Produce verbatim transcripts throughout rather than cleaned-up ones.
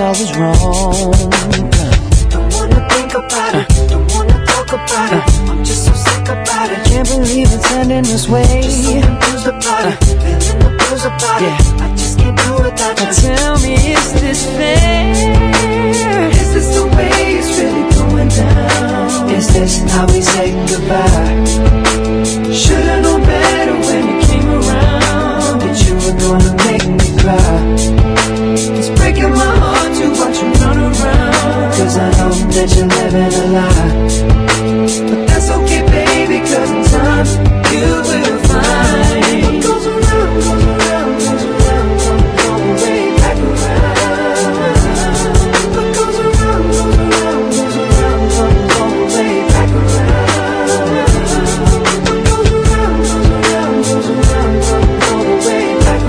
I was wrong. Don't wanna think about it, don't wanna talk about it. I'm just so sick about it. Can't believe it's ending this way. Just so confused about it, feeling the blues about it. I just can't do without you. Now tell me, is this fair? Is this the way it's really going down? Is this how we say goodbye? Should've known better when you came around, that you were gonna make me cry. It's breaking my heart to watch you run around, cause I know that you're living a lie. But that's okay, baby, cause in time you will find what goes around, goes around, goes around, don't go way back around. What goes around, goes around, goes around, don't go way back around. What goes around, goes around, goes around, don't go way back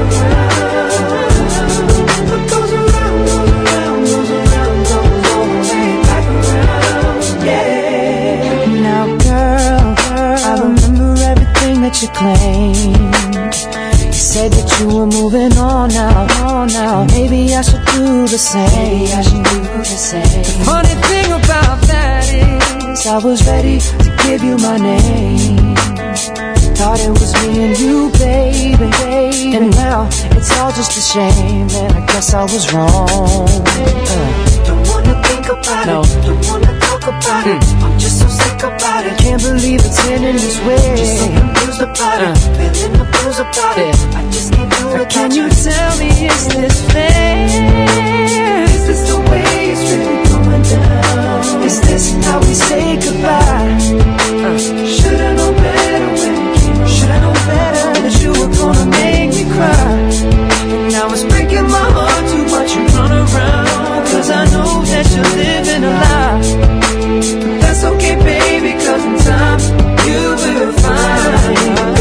around. What goes around, goes around, goes around, don't go way back around. Yeah. Now girl, I remember everything that you claimed. You said that you were moving on now, on now. Maybe I should do the same. Maybe I should do the same. The funny thing about that is I was ready to give you my name. Thought it was me and you, baby, baby. And now it's all just a shame, and I guess I was wrong. uh. Don't wanna think about No. it, don't wanna talk about it. I'm just so sick about it. Can't believe it's ending this way. Just so confused about Uh. it, feeling the blues about it. Yeah. I just can't do it. Can you tell me, is this fair? Is this the way it's really going down? Is this how we say goodbye? Uh. Should've known better when you came around. Should've known better that you were gonna make me cry. And now it's breaking my heart to watch you run around, Cause I know that you're living a lie. but that's okay, baby, cause in time you will find.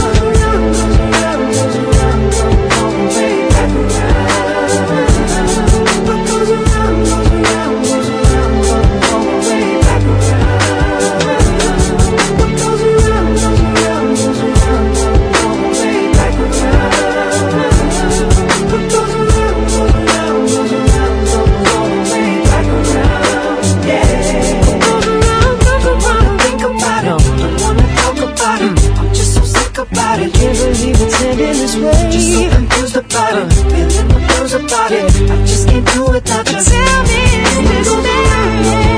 I can't believe it's ending this way. Just so confused about it, feeling the blues about it. I just can't do without you. Tell me, is this fair?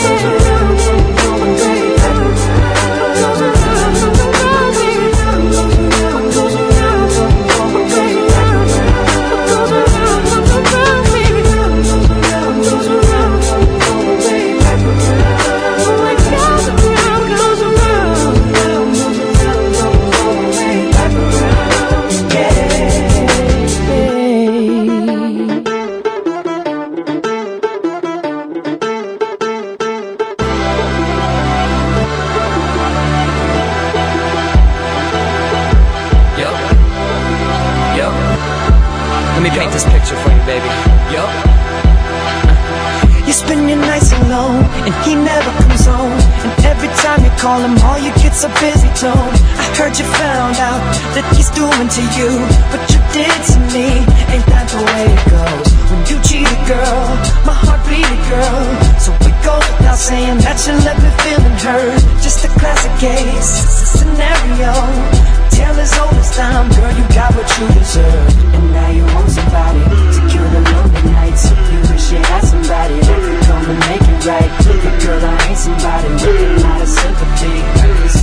Let me paint this picture for you, baby. Yo. You spend your nights alone, and he never comes home. And every time you call him, all you get's a busy tone. I heard you found out that he's doing to you what you did to me. Ain't that the way it goes? When you cheated, girl, my heart bleeded, girl. So it goes without saying that you left me feeling hurt. Just a classic case, it's a scenario. Tale as old as time, girl, you got what you deserve. And now you want somebody to kill the lonely nights. You wish you had somebody that could come and make it right. But girl, I ain't somebody with a lot of sympathy. Cause